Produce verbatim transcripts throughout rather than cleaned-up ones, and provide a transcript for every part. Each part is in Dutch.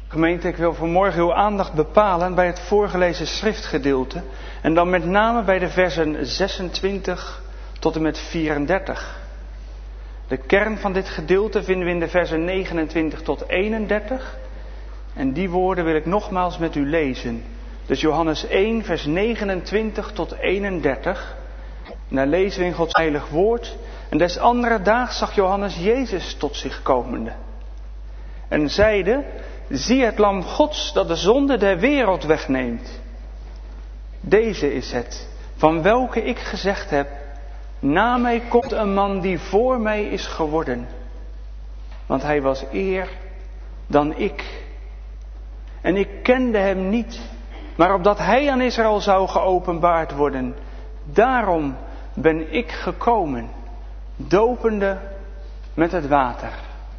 Gemeente, ik wil vanmorgen uw aandacht bepalen bij het voorgelezen schriftgedeelte. En dan met name bij de versen zesentwintig tot en met vierendertig. De kern van dit gedeelte vinden we in de versen negenentwintig tot eenendertig. En die woorden wil ik nogmaals met u lezen. Dus Johannes één, vers negenentwintig tot eenendertig. En daar lezen we in Gods heilig woord. En des andere daags zag Johannes Jezus tot zich komende. En zeide: zie het lam Gods dat de zonde der wereld wegneemt. Deze is het, van welke ik gezegd heb: na mij komt een man die voor mij is geworden. Want hij was eer dan ik. En ik kende hem niet, maar opdat hij aan Israël zou geopenbaard worden. Daarom ben ik gekomen, dopende met het water.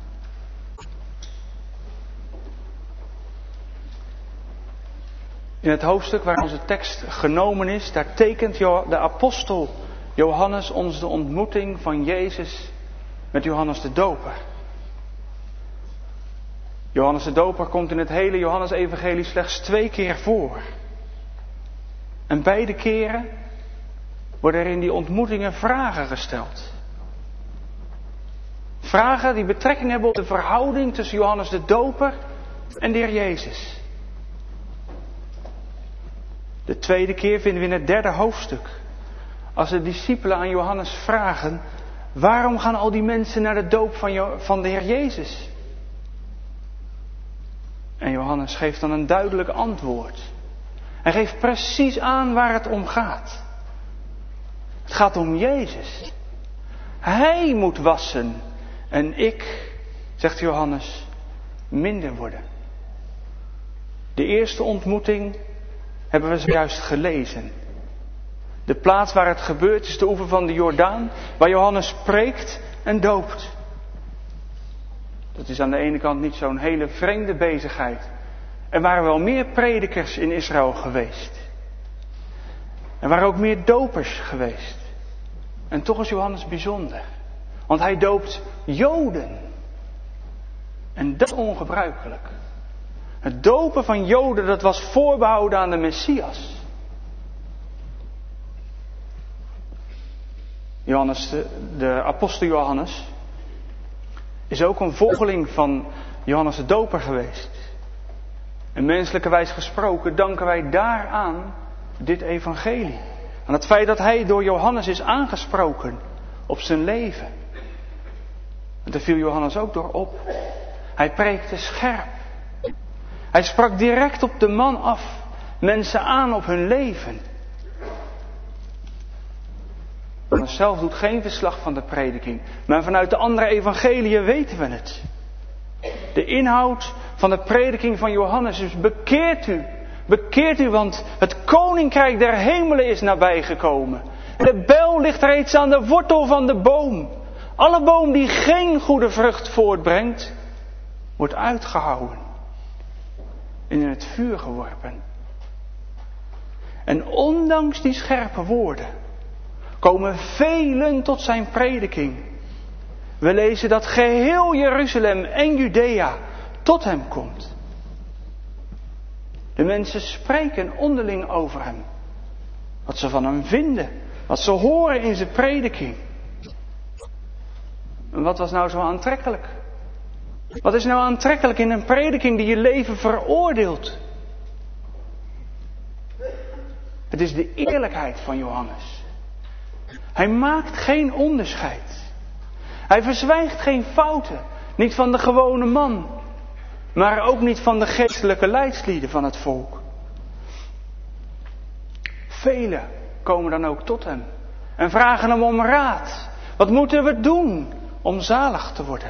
In het hoofdstuk waar onze tekst genomen is, daar tekent de apostel Johannes ons de ontmoeting van Jezus met Johannes de Doper. Johannes de Doper komt in het hele Johannesevangelie slechts twee keer voor. En beide keren worden er in die ontmoetingen vragen gesteld. Vragen die betrekking hebben op de verhouding tussen Johannes de Doper en de Heer Jezus. De tweede keer vinden we in het derde hoofdstuk. Als de discipelen aan Johannes vragen: waarom gaan al die mensen naar de doop van, jo- van de Heer Jezus? En Johannes geeft dan een duidelijk antwoord. Hij geeft precies aan waar het om gaat. Het gaat om Jezus. Hij moet wassen en ik, zegt Johannes, minder worden. De eerste ontmoeting hebben we zojuist gelezen. De plaats waar het gebeurt is de oever van de Jordaan, waar Johannes preekt en doopt. Dat is aan de ene kant niet zo'n hele vreemde bezigheid. Er waren wel meer predikers in Israël geweest. Er waren ook meer dopers geweest. En toch is Johannes bijzonder. Want hij doopt Joden. En dat is ongebruikelijk. Het dopen van Joden, dat was voorbehouden aan de Messias. Johannes, de, de apostel Johannes, is ook een volgeling van Johannes de Doper geweest. En menselijkerwijs gesproken danken wij daaraan dit evangelie. Aan het feit dat hij door Johannes is aangesproken op zijn leven. En daar viel Johannes ook door op. Hij preekte scherp. Hij sprak direct op de man af, mensen aan op hun leven. Johannes zelf doet geen verslag van de prediking, maar vanuit de andere evangeliën weten we het. De inhoud van de prediking van Johannes is: bekeert u, bekeert u, want het koninkrijk der hemelen is nabijgekomen. De bijl ligt reeds aan de wortel van de boom. Alle boom die geen goede vrucht voortbrengt, wordt uitgehouwen en in het vuur geworpen. En ondanks die scherpe woorden komen velen tot zijn prediking. We lezen dat geheel Jeruzalem en Judea tot hem komt. De mensen spreken onderling over hem. Wat ze van hem vinden. Wat ze horen in zijn prediking. En wat was nou zo aantrekkelijk? Wat is nou aantrekkelijk in een prediking die je leven veroordeelt? Het is de eerlijkheid van Johannes. Hij maakt geen onderscheid. Hij verzwijgt geen fouten. Niet van de gewone man. Maar ook niet van de geestelijke leidslieden van het volk. Velen komen dan ook tot hem. En vragen hem om raad. Wat moeten we doen om zalig te worden?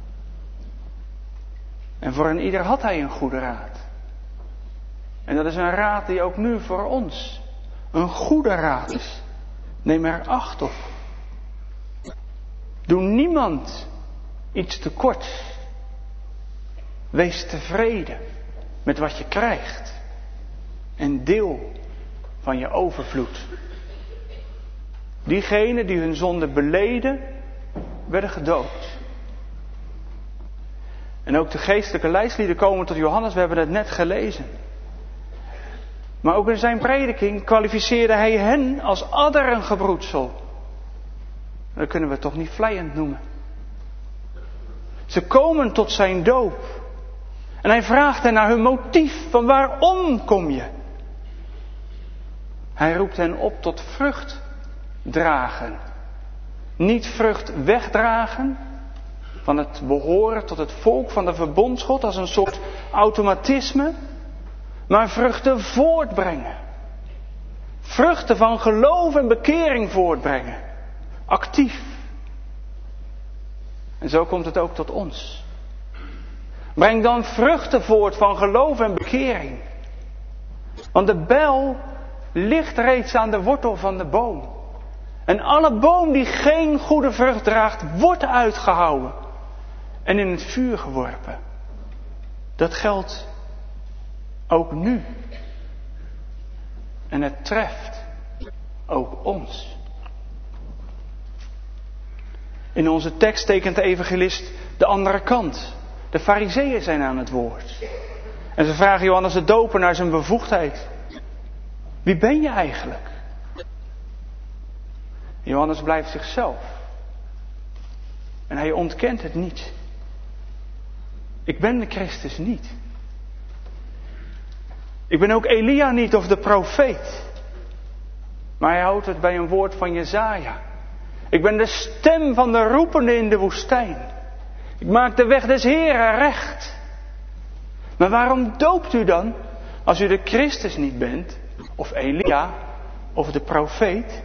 En voor een ieder had hij een goede raad. En dat is een raad die ook nu voor ons een goede raad is. Neem er acht op. Doe niemand iets tekort. Wees tevreden met wat je krijgt. En deel van je overvloed. Diegenen die hun zonde beleden, werden gedood. En ook de geestelijke leidslieden komen tot Johannes, we hebben het net gelezen. Maar ook in zijn prediking kwalificeerde hij hen als adderengebroedsel. Dat kunnen we toch niet vleiend noemen. Ze komen tot zijn doop. En hij vraagt hen naar hun motief, van waarom kom je? Hij roept hen op tot vrucht dragen. Niet vrucht wegdragen van het behoren tot het volk van de verbondsgod als een soort automatisme, maar vruchten voortbrengen. Vruchten van geloof en bekering voortbrengen. Actief. En zo komt het ook tot ons. Breng dan vruchten voort van geloof en bekering. Want de bijl ligt reeds aan de wortel van de boom. En alle boom die geen goede vrucht draagt, wordt uitgehouwen en in het vuur geworpen. Dat geldt ook nu. En het treft ook ons. In onze tekst tekent de evangelist de andere kant. De farizeeën zijn aan het woord. En ze vragen Johannes de Doper naar zijn bevoegdheid. Wie ben je eigenlijk? Johannes blijft zichzelf. En hij ontkent het niet. Ik ben de Christus niet. Ik ben ook Elia niet of de profeet. Maar hij houdt het bij een woord van Jesaja. Ik ben de stem van de roepende in de woestijn. Ik maak de weg des Heren recht. Maar waarom doopt u dan, als u de Christus niet bent, of Elia, of de profeet?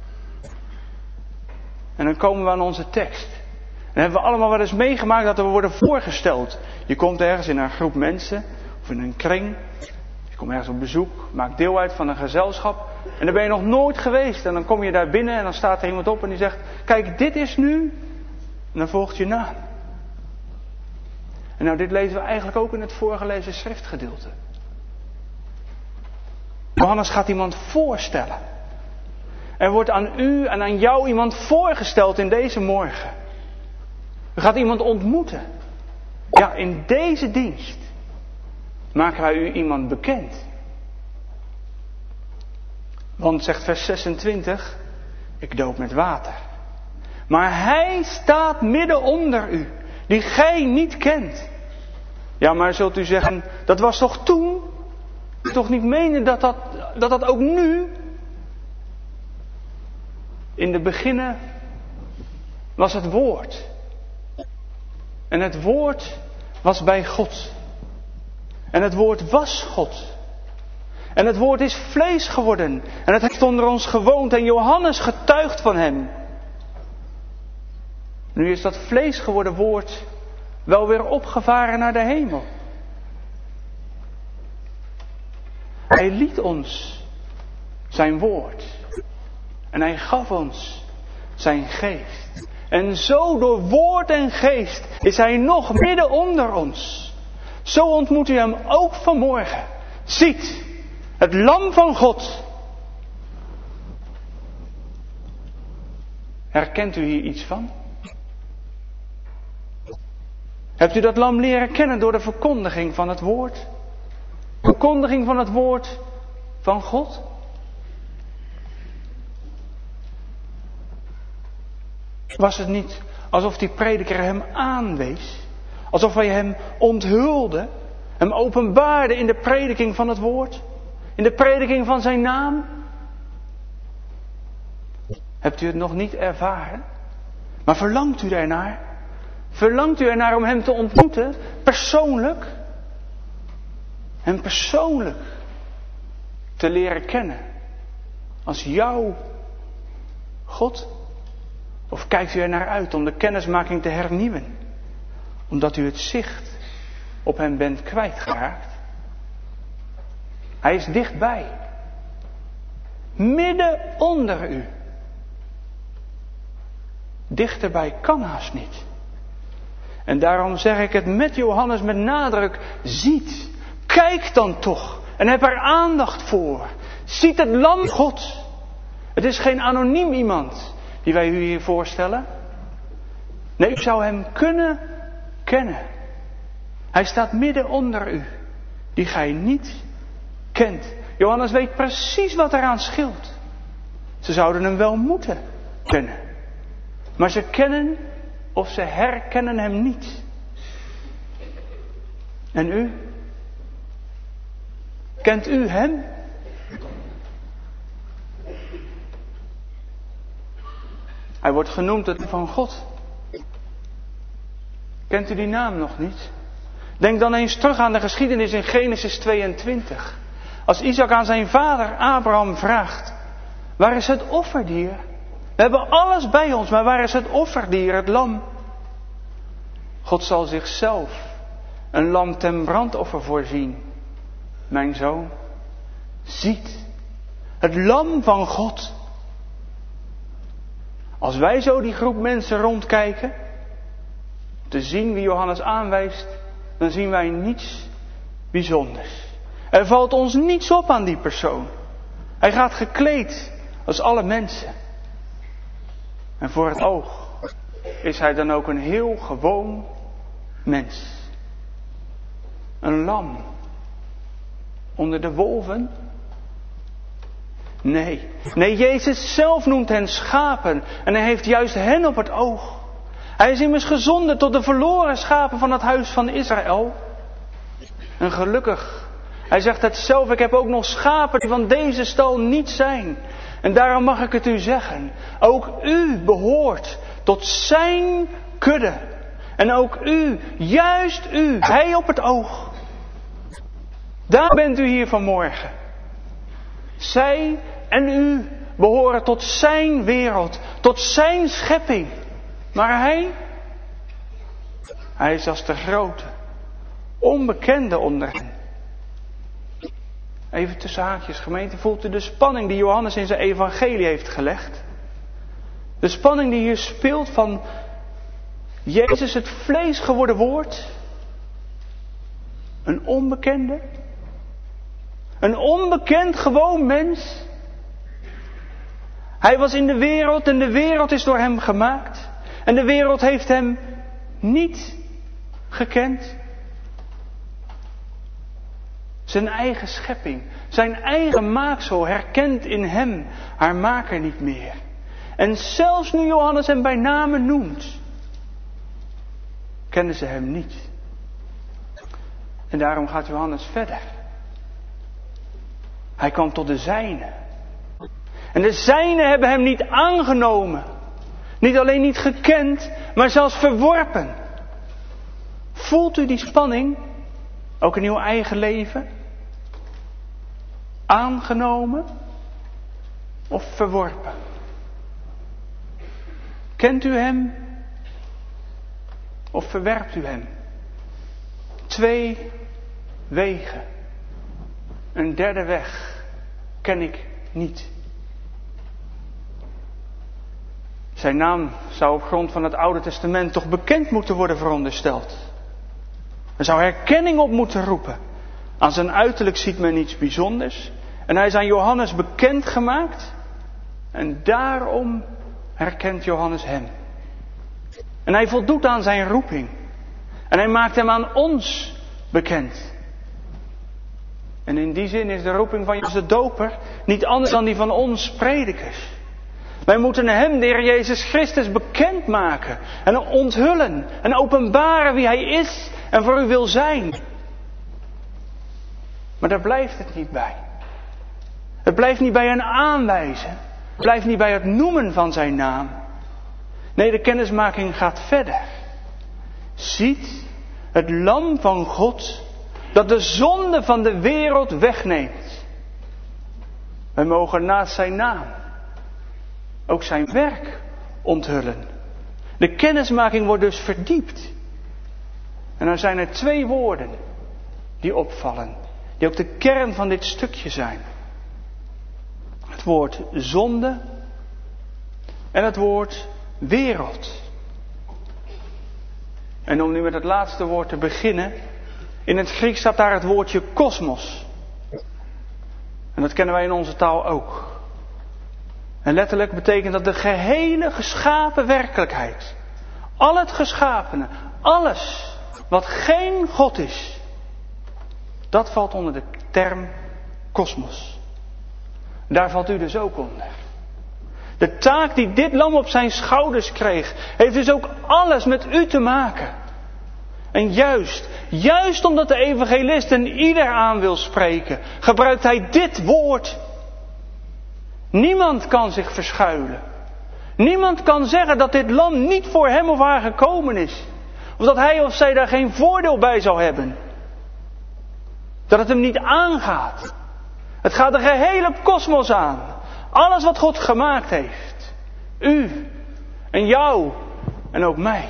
En dan komen we aan onze tekst. En dan hebben we allemaal wel eens meegemaakt dat we worden voorgesteld. Je komt ergens in een groep mensen, of in een kring. Je komt ergens op bezoek, maakt deel uit van een gezelschap. En daar ben je nog nooit geweest. En dan kom je daar binnen en dan staat er iemand op en die zegt, kijk, dit is nu. En dan volgt je naam. En nou, dit lezen we eigenlijk ook in het voorgelezen schriftgedeelte. Johannes gaat iemand voorstellen. Er wordt aan u en aan jou iemand voorgesteld in deze morgen. U gaat iemand ontmoeten. Ja, in deze dienst maken wij u iemand bekend. Want, zegt vers zesentwintig, ik doop met water. Maar hij staat midden onder u, die gij niet kent. Ja, maar zult u zeggen, dat was toch toen? Toch niet menen dat dat, dat dat ook nu? In de beginnen was het woord. En het woord was bij God. En het woord was God. En het woord is vlees geworden. En het heeft onder ons gewoond. En Johannes getuigt van hem. Nu is dat vlees geworden woord wel weer opgevaren naar de hemel. Hij liet ons zijn woord. En hij gaf ons zijn geest. En zo door woord en geest is hij nog midden onder ons. Zo ontmoet u hem ook vanmorgen. Ziet, het lam van God. Herkent u hier iets van? Hebt u dat lam leren kennen door de verkondiging van het woord? Verkondiging van het woord van God? Was het niet alsof die prediker hem aanwees? Alsof hij hem onthulde, hem openbaarde in de prediking van het woord? In de prediking van zijn naam? Hebt u het nog niet ervaren? Maar verlangt u ernaar? Verlangt u ernaar om hem te ontmoeten? Persoonlijk? Hem persoonlijk te leren kennen? Als jouw God? Of kijkt u er naar uit om de kennismaking te hernieuwen? Omdat u het zicht op hem bent kwijtgeraakt? Hij is dichtbij. Midden onder u. Dichterbij kan haast niet. En daarom zeg ik het met Johannes met nadruk. Ziet, kijk dan toch. En heb er aandacht voor. Ziet het lam God. Het is geen anoniem iemand die wij u hier voorstellen. Nee, u zou hem kunnen kennen. Hij staat midden onder u, die gij niet kent. Johannes weet precies wat eraan scheelt. Ze zouden hem wel moeten kennen. Maar ze kennen of ze herkennen hem niet. En u? Kent u hem? Hij wordt genoemd het van God. Kent u die naam nog niet? Denk dan eens terug aan de geschiedenis in Genesis tweeëntwintig. Als Isaac aan zijn vader Abraham vraagt: waar is het offerdier? We hebben alles bij ons, maar waar is het offerdier, het lam? God zal zichzelf een lam ten brandoffer voorzien. Mijn zoon, ziet, het lam van God. Als wij zo die groep mensen rondkijken, te zien wie Johannes aanwijst, dan zien wij niets bijzonders. Er valt ons niets op aan die persoon. Hij gaat gekleed als alle mensen. En voor het oog is hij dan ook een heel gewoon mens. Een lam onder de wolven? Nee, nee, Jezus zelf noemt hen schapen en hij heeft juist hen op het oog. Hij is immers gezonden tot de verloren schapen van het huis van Israël. En gelukkig, hij zegt het zelf, ik heb ook nog schapen die van deze stal niet zijn. En daarom mag ik het u zeggen, ook u behoort tot zijn kudde. En ook u, juist u, hij op het oog. Daar bent u hier vanmorgen. Zij en u behoren tot zijn wereld, tot zijn schepping. Maar hij, hij is als de grote, onbekende onder hen. Even tussen haakjes, gemeente, voelt u de spanning die Johannes in zijn evangelie heeft gelegd? De spanning die hier speelt van Jezus, het vlees geworden woord. Een onbekende. Een onbekend gewoon mens. Hij was in de wereld en de wereld is door hem gemaakt. En de wereld heeft hem niet gekend. Zijn eigen schepping, zijn eigen maaksel herkent in hem haar maker niet meer. En zelfs nu Johannes hem bij name noemt, kennen ze hem niet. En daarom gaat Johannes verder. Hij kwam tot de zijnen. En de zijnen hebben hem niet aangenomen. Niet alleen niet gekend, maar zelfs verworpen. Voelt u die spanning? Ook in uw eigen leven? Aangenomen of verworpen? Kent u hem of verwerpt u hem? Twee wegen. Een derde weg ken ik niet. Zijn naam zou op grond van het Oude Testament toch bekend moeten worden verondersteld. Er zou herkenning op moeten roepen. Aan zijn uiterlijk ziet men iets bijzonders. En hij is aan Johannes bekend gemaakt. En daarom herkent Johannes hem. En hij voldoet aan zijn roeping. En hij maakt hem aan ons bekend. En in die zin is de roeping van Johannes de Doper niet anders dan die van ons predikers. Wij moeten hem, de Heer Jezus Christus, bekendmaken en onthullen en openbaren wie hij is en voor u wil zijn. Maar daar blijft het niet bij. Het blijft niet bij een aanwijzen. Het blijft niet bij het noemen van zijn naam. Nee, de kennismaking gaat verder. Ziet het lam van God dat de zonde van de wereld wegneemt. Wij mogen naast zijn naam ook zijn werk onthullen. De kennismaking wordt dus verdiept. En dan zijn er twee woorden die opvallen. Die ook de kern van dit stukje zijn. Het woord zonde en het woord wereld. En om nu met het laatste woord te beginnen. In het Grieks staat daar het woordje kosmos. En dat kennen wij in onze taal ook. En letterlijk betekent dat de gehele geschapen werkelijkheid. Al het geschapene, alles wat geen God is, dat valt onder de term kosmos. Daar valt u dus ook onder. De taak die dit lam op zijn schouders kreeg, heeft dus ook alles met u te maken. En juist, juist omdat de evangelist een ieder aan wil spreken, gebruikt hij dit woord. Niemand kan zich verschuilen. Niemand kan zeggen dat dit lam niet voor hem of haar gekomen is. Of dat hij of zij daar geen voordeel bij zou hebben. Dat het hem niet aangaat. Het gaat de gehele kosmos aan. Alles wat God gemaakt heeft. U en jou en ook mij.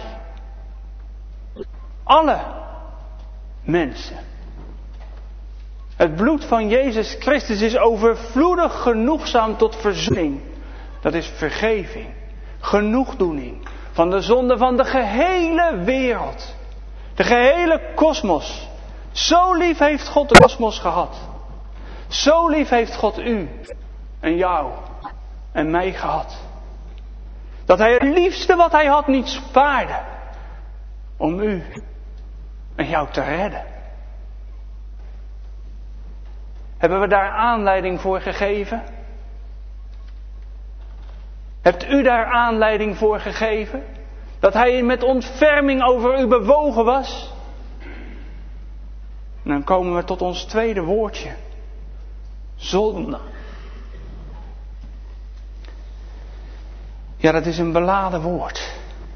Alle mensen. Het bloed van Jezus Christus is overvloedig genoegzaam tot verzoening. Dat is vergeving, genoegdoening van de zonde van de gehele wereld. De gehele kosmos. Zo lief heeft God de kosmos gehad. Zo lief heeft God u en jou en mij gehad. Dat hij het liefste wat hij had niet spaarde om u en jou te redden. Hebben we daar aanleiding voor gegeven? Hebt u daar aanleiding voor gegeven? Dat hij met ontferming over u bewogen was? En dan komen we tot ons tweede woordje. Zonde. Ja, dat is een beladen woord.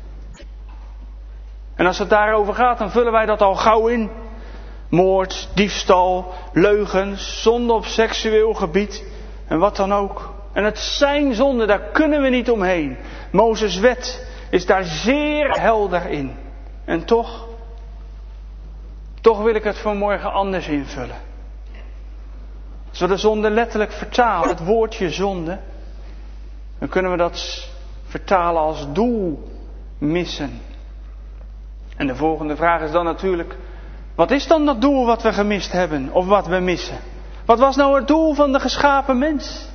En als het daarover gaat, dan vullen wij dat al gauw in. Moord, diefstal, leugens, zonde op seksueel gebied en wat dan ook. En het zijn zonden, daar kunnen we niet omheen. Mozes' wet is daar zeer helder in. En toch, toch wil ik het vanmorgen anders invullen. Als we de zonde letterlijk vertalen, het woordje zonde, dan kunnen we dat vertalen als doel missen. En de volgende vraag is dan natuurlijk, wat is dan dat doel wat we gemist hebben of wat we missen? Wat was nou het doel van de geschapen mens?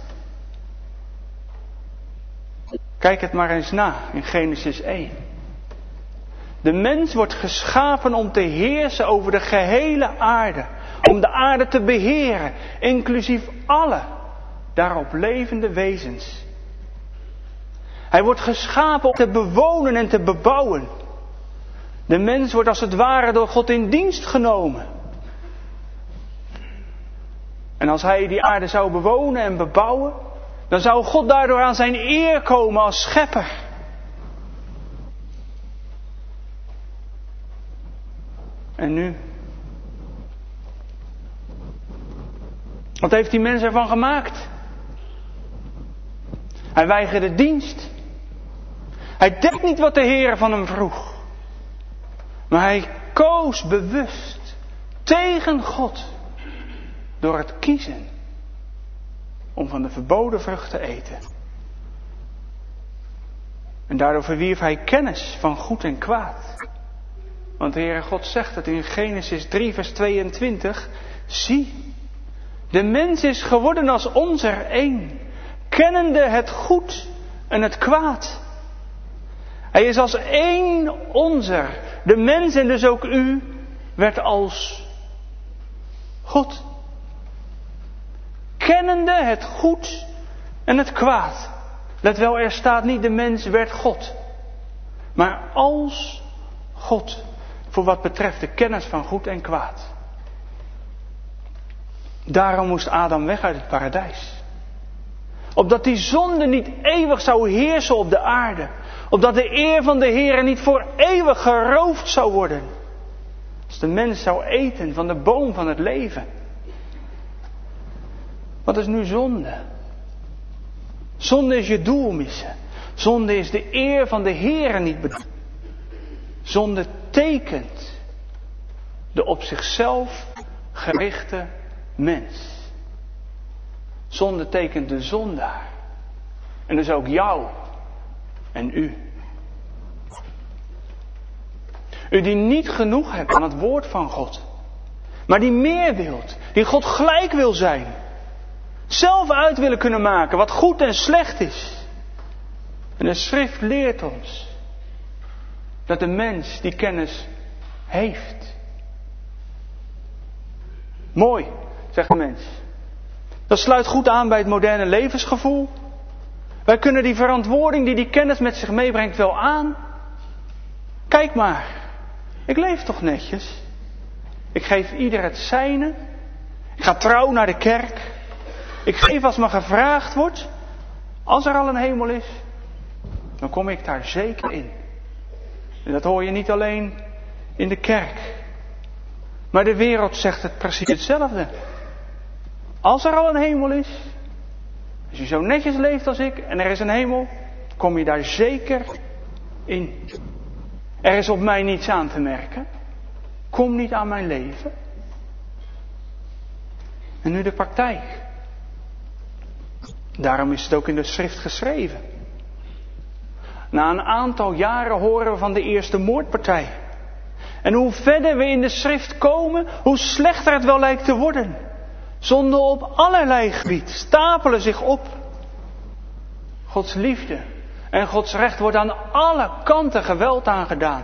Kijk het maar eens na in Genesis één. De mens wordt geschapen om te heersen over de gehele aarde. Om de aarde te beheren, inclusief alle daarop levende wezens. Hij wordt geschapen om te bewonen en te bebouwen. De mens wordt als het ware door God in dienst genomen. En als hij die aarde zou bewonen en bebouwen, dan zou God daardoor aan zijn eer komen als schepper. En nu? Wat heeft die mens ervan gemaakt? Hij weigerde dienst. Hij deed niet wat de Heer van hem vroeg. Maar hij koos bewust tegen God door het kiezen om van de verboden vrucht te eten. En daardoor verwierf hij kennis van goed en kwaad. Want de Heere God zegt het in Genesis drie vers tweeëntwintig. Zie, de mens is geworden als ons er één, kennende het goed en het kwaad. Hij is als één onzer. De mens en dus ook u werd als God. Kennende het goed en het kwaad. Let wel, er staat niet de mens werd God. Maar als God. Voor wat betreft de kennis van goed en kwaad. Daarom moest Adam weg uit het paradijs. Opdat die zonde niet eeuwig zou heersen op de aarde. Opdat de eer van de Heer niet voor eeuwig geroofd zou worden. Als de mens zou eten van de boom van het leven. Wat is nu zonde? Zonde is je doel missen. Zonde is de eer van de Heer niet bedoeld. Zonde tekent de op zichzelf gerichte mens. Zonde tekent de zondaar. En dus ook jou en u. U die niet genoeg hebt aan het woord van God. Maar die meer wilt. Die God gelijk wil zijn. Zelf uit willen kunnen maken wat goed en slecht is. En de schrift leert ons dat de mens die kennis heeft. Mooi, zegt de mens. Dat sluit goed aan bij het moderne levensgevoel. Wij kunnen die verantwoording die die kennis met zich meebrengt wel aan. Kijk maar, ik leef toch netjes. Ik geef ieder het zijne. Ik ga trouw naar de kerk. Ik geef als me gevraagd wordt. Als er al een hemel is, dan kom ik daar zeker in. En dat hoor je niet alleen in de kerk. Maar de wereld zegt het precies hetzelfde. Als er al een hemel is, als je zo netjes leeft als ik en er is een hemel, kom je daar zeker in. Er is op mij niets aan te merken. Kom niet aan mijn leven. En nu de praktijk. Daarom is het ook in de schrift geschreven. Na een aantal jaren horen we van de eerste moordpartij. En hoe verder we in de schrift komen, hoe slechter het wel lijkt te worden. Zonden op allerlei gebied stapelen zich op. Gods liefde en Gods recht wordt aan alle kanten geweld aangedaan.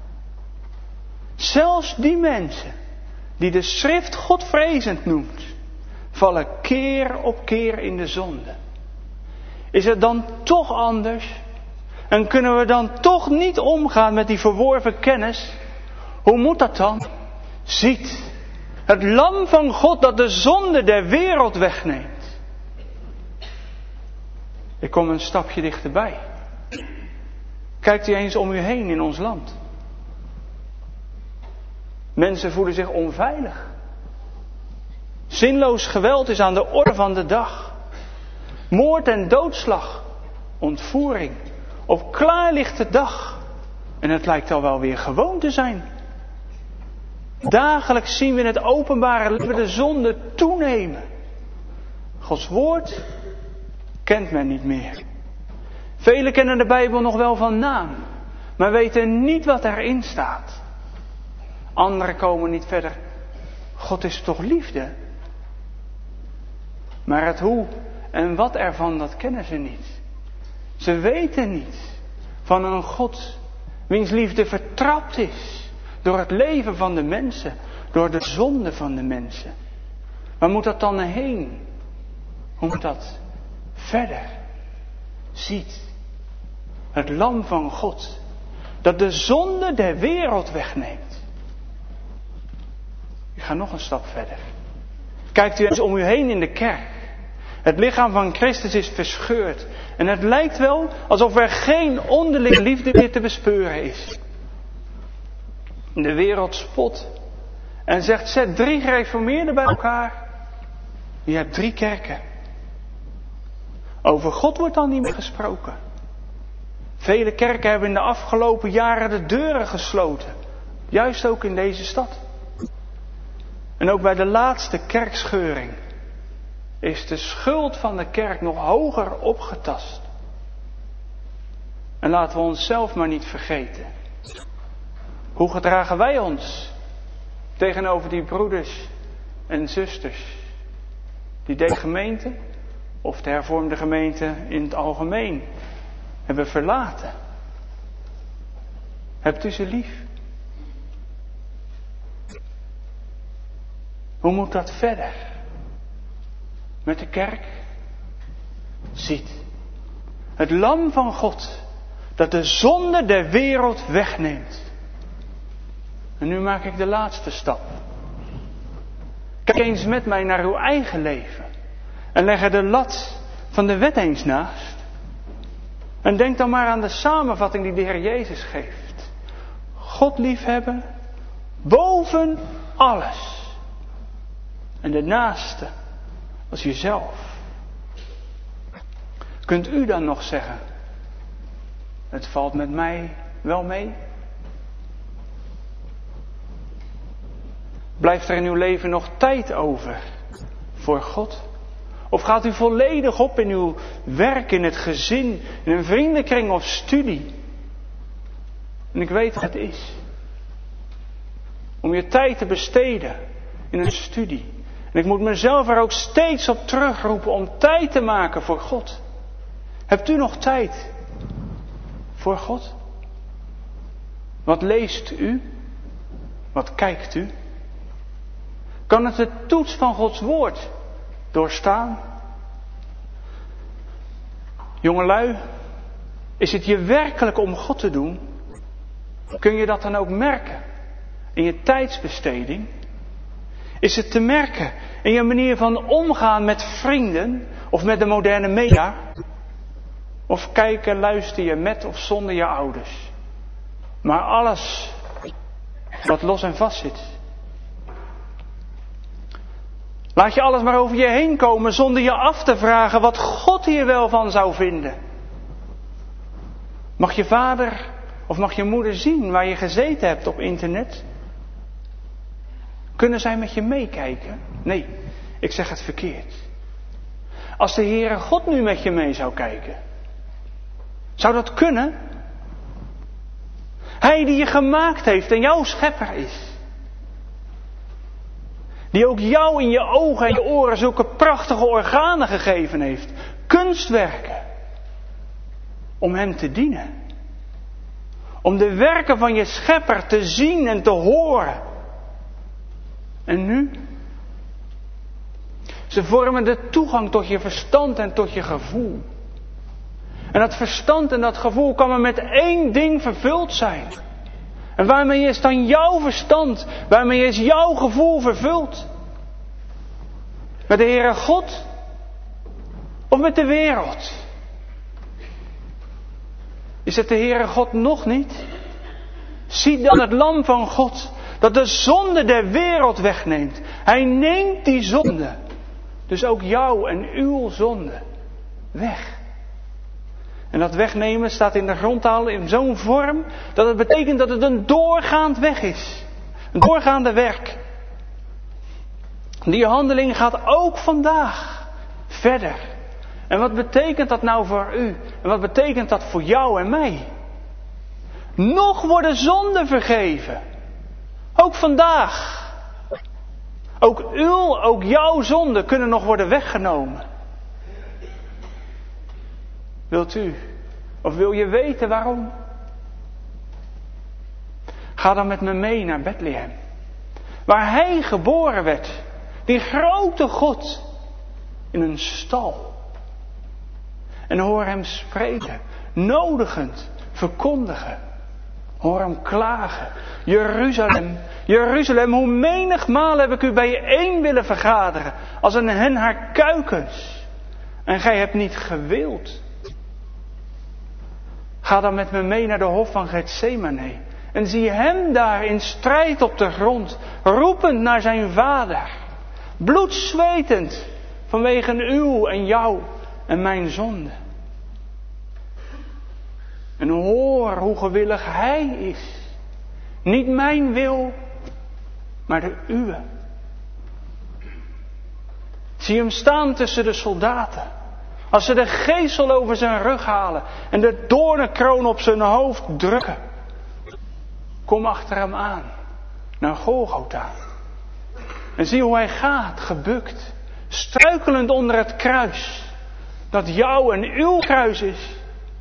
Zelfs die mensen die de schrift godvrezend noemt, vallen keer op keer in de zonde. Is het dan toch anders? En kunnen we dan toch niet omgaan met die verworven kennis? Hoe moet dat dan? Ziet, het lam van God dat de zonde der wereld wegneemt. Ik kom een stapje dichterbij. Kijkt u eens om u heen in ons land. Mensen voelen zich onveilig. Zinloos geweld is aan de orde van de dag. Moord en doodslag, ontvoering, op klaarlichte dag. En het lijkt al wel weer gewoon te zijn. Dagelijks zien we in het openbare leven de zonde toenemen. Gods woord kent men niet meer. Velen kennen de Bijbel nog wel van naam, maar weten niet wat erin staat. Anderen komen niet verder. God is toch liefde? Maar het hoe en wat ervan, dat kennen ze niet. Ze weten niet van een God wiens liefde vertrapt is door het leven van de mensen, door de zonde van de mensen. Waar moet dat dan heen? Hoe moet dat verder? Ziet, het lam van God, dat de zonde der wereld wegneemt. Ik ga nog een stap verder. Kijkt u eens om u heen in de kerk. Het lichaam van Christus is verscheurd. En het lijkt wel alsof er geen onderlinge liefde meer te bespeuren is. De wereld spot. En zegt, zet drie gereformeerden bij elkaar. Je hebt drie kerken. Over God wordt dan niet meer gesproken. Vele kerken hebben in de afgelopen jaren de deuren gesloten. Juist ook in deze stad. En ook bij de laatste kerkscheuring is de schuld van de kerk nog hoger opgetast. En laten we onszelf maar niet vergeten. Hoe gedragen wij ons tegenover die broeders en zusters die deze gemeente of de hervormde gemeente in het algemeen hebben verlaten? Hebt u ze lief? Hoe moet dat verder? Met de kerk? Ziet, het lam van God dat de zonde der wereld wegneemt. En nu maak ik de laatste stap. Kijk eens met mij naar uw eigen leven. En leg er de lat van de wet eens naast. En denk dan maar aan de samenvatting die de Heer Jezus geeft. God liefhebben boven alles. En de naaste als jezelf. Kunt u dan nog zeggen, het valt met mij wel mee? Blijft er in uw leven nog tijd over voor God? Of gaat u volledig op in uw werk, in het gezin, in een vriendenkring of studie? En ik weet wat het is. Om je tijd te besteden in een studie. En ik moet mezelf er ook steeds op terugroepen om tijd te maken voor God. Hebt u nog tijd voor God? Wat leest u? Wat kijkt u? Kan het de toets van Gods woord doorstaan? Jongelui, is het je werkelijk om God te doen? Kun je dat dan ook merken in je tijdsbesteding? Is het te merken in je manier van omgaan met vrienden of met de moderne media? Of kijken, luister je met of zonder je ouders? Maar alles wat los en vast zit. Laat je alles maar over je heen komen zonder je af te vragen wat God hier wel van zou vinden. Mag je vader of mag je moeder zien waar je gezeten hebt op internet? Kunnen zij met je meekijken? Nee, ik zeg het verkeerd. Als de Heere God nu met je mee zou kijken, zou dat kunnen? Hij die je gemaakt heeft en jouw schepper is. Die ook jou in je ogen en je oren zulke prachtige organen gegeven heeft. Kunstwerken. Om hem te dienen. Om de werken van je schepper te zien en te horen. En nu? Ze vormen de toegang tot je verstand en tot je gevoel. En dat verstand en dat gevoel kan maar met één ding vervuld zijn. En waarmee is dan jouw verstand, waarmee is jouw gevoel vervuld? Met de Heere God? Of met de wereld? Is het de Heere God nog niet? Zie dan het lam van God, dat de zonde der wereld wegneemt. Hij neemt die zonde, dus ook jouw en uw zonde, weg. En dat wegnemen staat in de grondtaal in zo'n vorm dat het betekent dat het een doorgaand weg is. Een doorgaande werk. Die handeling gaat ook vandaag verder. En wat betekent dat nou voor u? En wat betekent dat voor jou en mij? Nog worden zonden vergeven. Ook vandaag. Ook uw, ook jouw zonden kunnen nog worden weggenomen. Wilt u, of wil je weten waarom? Ga dan met me mee naar Bethlehem. Waar hij geboren werd. Die grote God. In een stal. En hoor hem spreken. Nodigend. Verkondigen. Hoor hem klagen. Jeruzalem. Jeruzalem, hoe menigmaal heb ik u bijeen willen vergaderen. Als een hen haar kuikens. En gij hebt niet gewild. Ga dan met me mee naar de hof van Getsemane. En zie hem daar in strijd op de grond. Roepend naar zijn vader. Bloedzwetend. Vanwege uw en jou en mijn zonde. En hoor hoe gewillig hij is. Niet mijn wil, maar de uwe. Zie hem staan tussen de soldaten. Als ze de geesel over zijn rug halen en de doornenkroon op zijn hoofd drukken. Kom achter hem aan, naar Golgotha. En zie hoe hij gaat, gebukt, struikelend onder het kruis. Dat jouw en uw kruis is.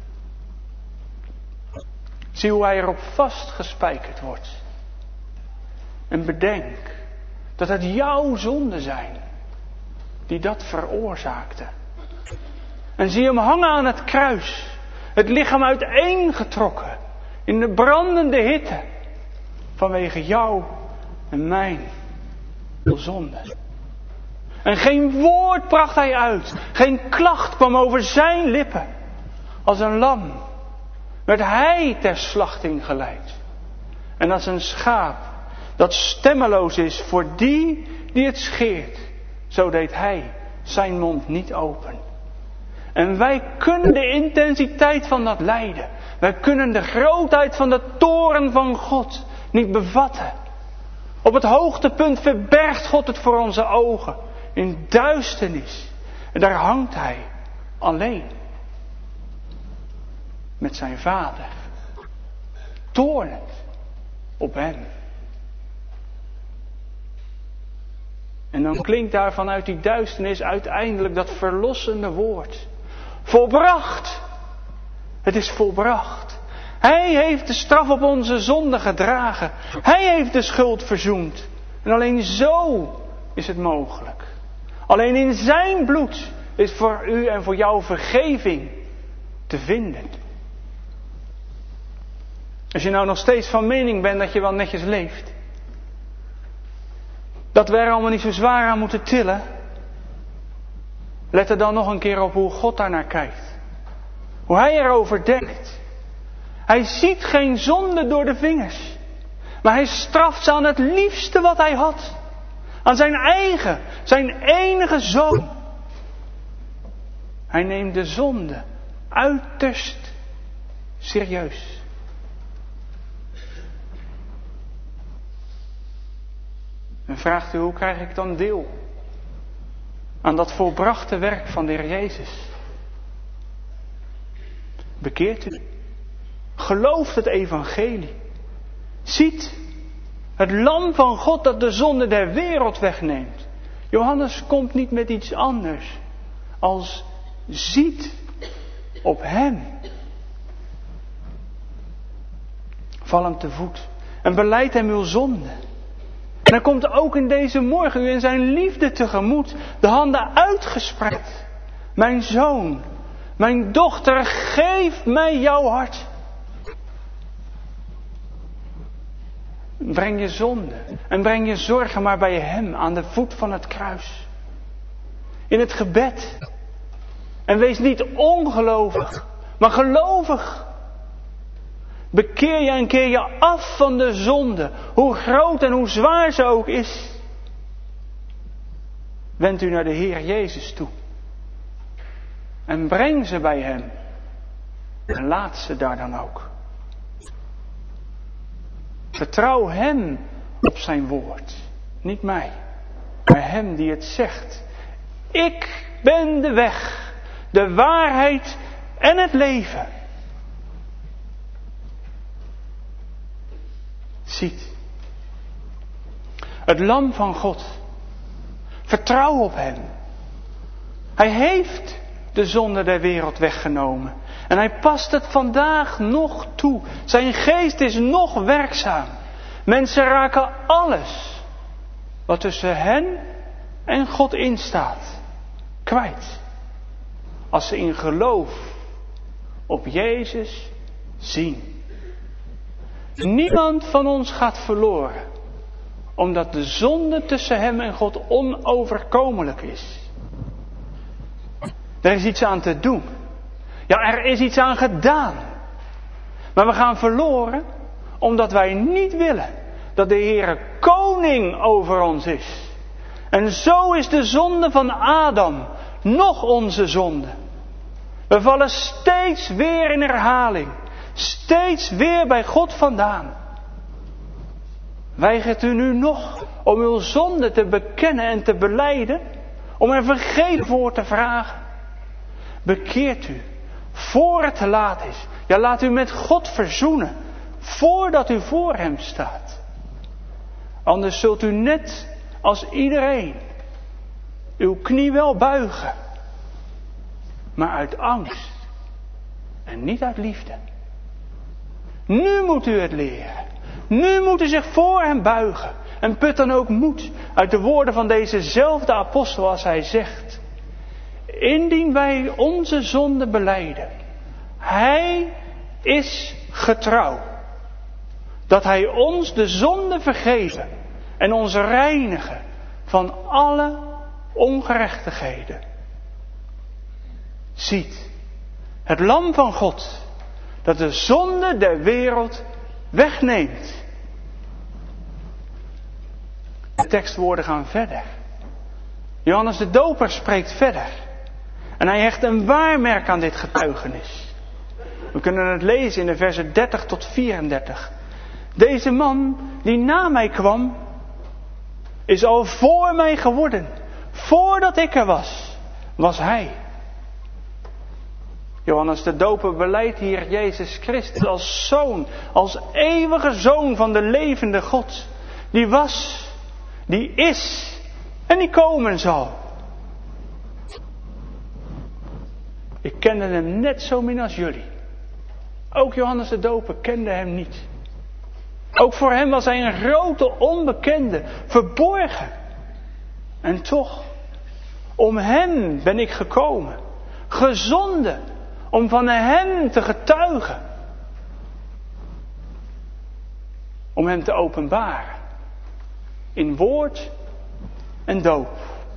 Zie hoe hij erop vastgespijkerd wordt. En bedenk dat het jouw zonden zijn die dat veroorzaakten. En zie hem hangen aan het kruis. Het lichaam uiteengetrokken. In de brandende hitte. Vanwege jou en mijn zonde. En geen woord bracht hij uit. Geen klacht kwam over zijn lippen. Als een lam werd hij ter slachting geleid. En als een schaap dat stemmeloos is voor die die het scheert. Zo deed hij zijn mond niet open. En wij kunnen de intensiteit van dat lijden. Wij kunnen de grootheid van de toorn van God niet bevatten. Op het hoogtepunt verbergt God het voor onze ogen. In duisternis. En daar hangt hij alleen. Met zijn vader. Toornend op hem. En dan klinkt daar vanuit die duisternis uiteindelijk dat verlossende woord. Volbracht. Het is volbracht. Hij heeft de straf op onze zonde gedragen. Hij heeft de schuld verzoend. En alleen zo is het mogelijk. Alleen in zijn bloed is voor u en voor jou vergeving te vinden. Als je nou nog steeds van mening bent dat je wel netjes leeft. Dat we er allemaal niet zo zwaar aan moeten tillen. Let er dan nog een keer op hoe God daarnaar kijkt. Hoe hij erover denkt. Hij ziet geen zonde door de vingers. Maar hij straft ze aan het liefste wat hij had. Aan zijn eigen, zijn enige zoon. Hij neemt de zonde uiterst serieus. En vraagt u, hoe krijg ik dan deel aan dat volbrachte werk van de Heer Jezus? Bekeert u. Gelooft het evangelie. Ziet het lam van God dat de zonde der wereld wegneemt. Johannes komt niet met iets anders als ziet op hem. Val hem te voet en belijdt hem uw zonde. En hij komt ook in deze morgen u in zijn liefde tegemoet, de handen uitgespreid. Mijn zoon, mijn dochter, geef mij jouw hart. Breng je zonde en breng je zorgen maar bij hem aan de voet van het kruis. In het gebed. En wees niet ongelovig, maar gelovig. Bekeer je en keer je af van de zonde, hoe groot en hoe zwaar ze ook is. Wend u naar de Heer Jezus toe. En breng ze bij hem. En laat ze daar dan ook. Vertrouw hem op zijn woord. Niet mij, maar hem die het zegt. Ik ben de weg, de waarheid en het leven. Ziet. Het lam van God. Vertrouw op hem. Hij heeft de zonde der wereld weggenomen. En hij past het vandaag nog toe. Zijn geest is nog werkzaam. Mensen raken alles wat tussen hen en God instaat kwijt. Als ze in geloof op Jezus zien. Niemand van ons gaat verloren. Omdat de zonde tussen hem en God onoverkomelijk is. Er is iets aan te doen. Ja, er is iets aan gedaan. Maar we gaan verloren omdat wij niet willen dat de Heere koning over ons is. En zo is de zonde van Adam nog onze zonde. We vallen steeds weer in herhaling. Steeds weer bij God vandaan. Weigert u nu nog om uw zonde te bekennen en te belijden? Om er vergeving voor te vragen? Bekeert u voor het te laat is. Ja, laat u met God verzoenen voordat u voor hem staat. Anders zult u net als iedereen uw knie wel buigen. Maar uit angst en niet uit liefde. Nu moet u het leren. Nu moet u zich voor hem buigen. En put dan ook moed uit de woorden van dezezelfde apostel als hij zegt. Indien wij onze zonde belijden. Hij is getrouw. Dat hij ons de zonde vergeven. En ons reinigen van alle ongerechtigheden. Ziet. Het lam van God. Dat de zonde der wereld wegneemt. De tekstwoorden gaan verder. Johannes de Doper spreekt verder. En hij hecht een waarmerk aan dit getuigenis. We kunnen het lezen in de versen dertig tot vierendertig. Deze man die na mij kwam, is al voor mij geworden. Voordat ik er was, was hij. Johannes de Doper belijdt hier Jezus Christus als zoon, als eeuwige zoon van de levende God. Die was, die is en die komen zal. Ik kende hem net zo min als jullie. Ook Johannes de Doper kende hem niet. Ook voor hem was hij een grote onbekende, verborgen. En toch, om hem ben ik gekomen. Gezonden om van hem te getuigen. Om hem te openbaren. In woord en doop.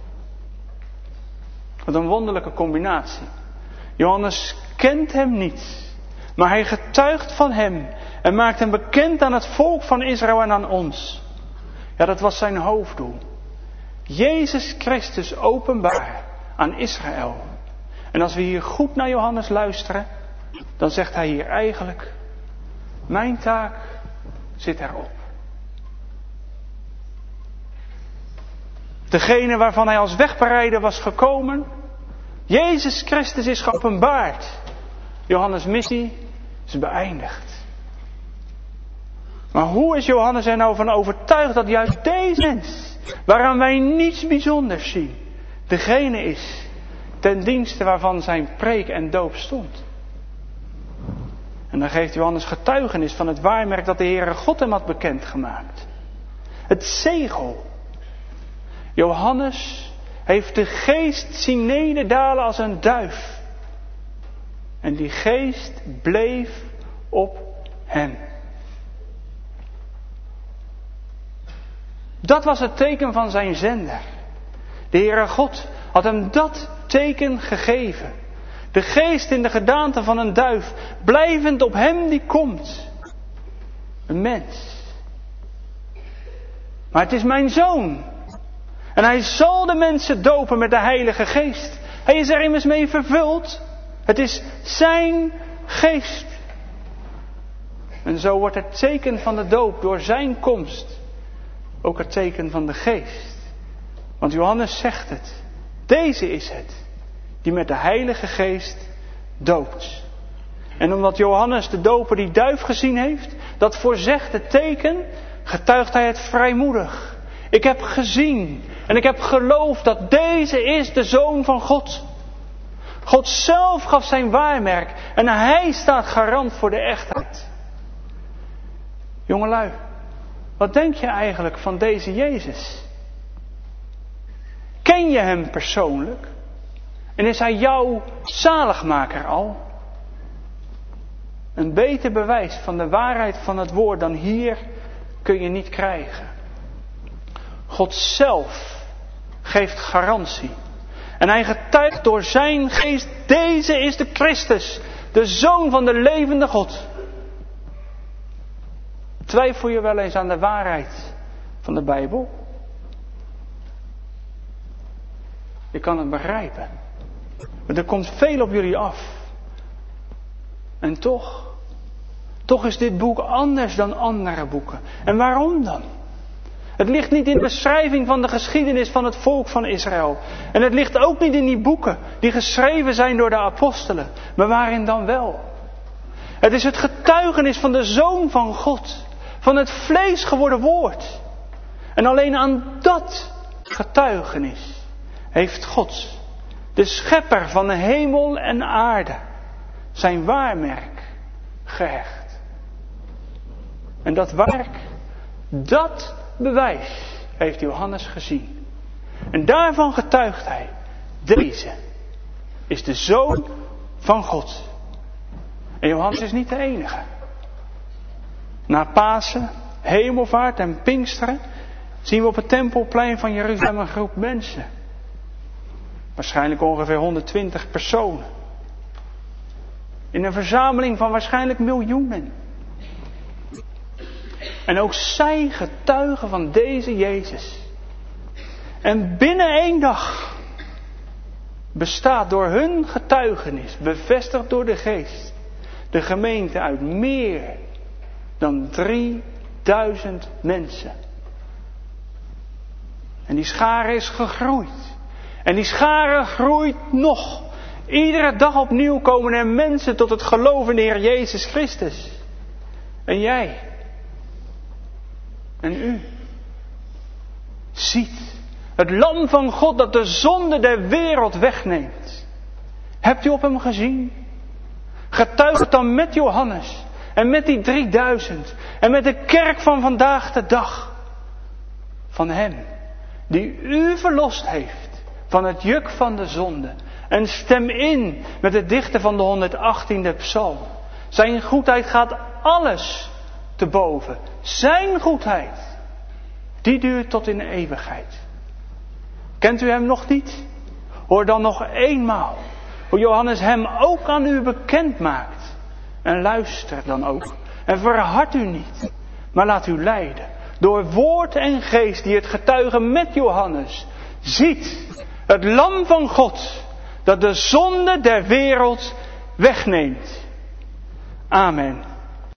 Wat een wonderlijke combinatie. Johannes kent hem niet. Maar hij getuigt van hem. En maakt hem bekend aan het volk van Israël en aan ons. Ja, dat was zijn hoofddoel. Jezus Christus openbaren aan Israël. En als we hier goed naar Johannes luisteren, dan zegt hij hier eigenlijk: mijn taak zit erop. Degene waarvan hij als wegbereider was gekomen, Jezus Christus is geopenbaard. Johannes' missie is beëindigd. Maar hoe is Johannes er nou van overtuigd dat juist deze mens, waaraan wij niets bijzonders zien, degene is ten dienste waarvan zijn preek en doop stond? En dan geeft Johannes getuigenis van het waarmerk dat de Heere God hem had bekendgemaakt. Het zegel. Johannes heeft de geest zien nederdalen als een duif. En die geest bleef op hem. Dat was het teken van zijn zender. De Heere God had hem dat teken gegeven. De geest in de gedaante van een duif, blijvend op hem die komt. Een mens. Maar het is mijn zoon. En hij zal de mensen dopen met de Heilige Geest. Hij is er immers mee vervuld. Het is zijn geest. En zo wordt het teken van de doop door zijn komst ook het teken van de geest. Want Johannes zegt het. Deze is het die met de Heilige Geest doopt. En omdat Johannes de doper die duif gezien heeft, dat voorzegt het teken, getuigt hij het vrijmoedig. Ik heb gezien en ik heb geloofd dat deze is de Zoon van God. God zelf gaf zijn waarmerk en hij staat garant voor de echtheid. Jongelui, wat denk je eigenlijk van deze Jezus? Ken je hem persoonlijk? En is hij jouw zaligmaker al? Een beter bewijs van de waarheid van het woord dan hier kun je niet krijgen. God zelf geeft garantie. En hij getuigt door zijn geest, deze is de Christus, de Zoon van de levende God. Twijfel je wel eens aan de waarheid van de Bijbel? Je kan het begrijpen. Maar er komt veel op jullie af. En toch, toch is dit boek anders dan andere boeken. En waarom dan? Het ligt niet in de beschrijving van de geschiedenis van het volk van Israël. En het ligt ook niet in die boeken die geschreven zijn door de apostelen. Maar waarin dan wel? Het is het getuigenis van de Zoon van God. Van het vlees geworden woord. En alleen aan dat getuigenis heeft God, de schepper van de hemel en aarde, zijn waarmerk gehecht. En dat werk, dat bewijs heeft Johannes gezien. En daarvan getuigt hij, deze is de Zoon van God. En Johannes is niet de enige. Na Pasen, Hemelvaart en Pinksteren zien we op het Tempelplein van Jeruzalem een groep mensen. Waarschijnlijk ongeveer honderdtwintig personen. In een verzameling van waarschijnlijk miljoenen. En ook zij getuigen van deze Jezus. En binnen één dag bestaat door hun getuigenis, bevestigd door de Geest, de gemeente uit meer dan drieduizend mensen. En die schare is gegroeid. En die schare groeit nog. Iedere dag opnieuw komen er mensen tot het geloof in de Heer Jezus Christus. En jij. En u. Ziet. Het lam van God dat de zonde der wereld wegneemt. Hebt u op hem gezien? Getuig het dan met Johannes en met die drieduizend en met de kerk van vandaag de dag. Van hem die u verlost heeft van het juk van de zonde. En stem in met het dichten van de honderdachttiende psalm. Zijn goedheid gaat alles te boven. Zijn goedheid, die duurt tot in de eeuwigheid. Kent u hem nog niet? Hoor dan nog eenmaal hoe Johannes hem ook aan u bekend maakt. En luister dan ook. En verhard u niet, maar laat u leiden door woord en geest die het getuigen met Johannes. Ziet het lam van God dat de zonde der wereld wegneemt. Amen.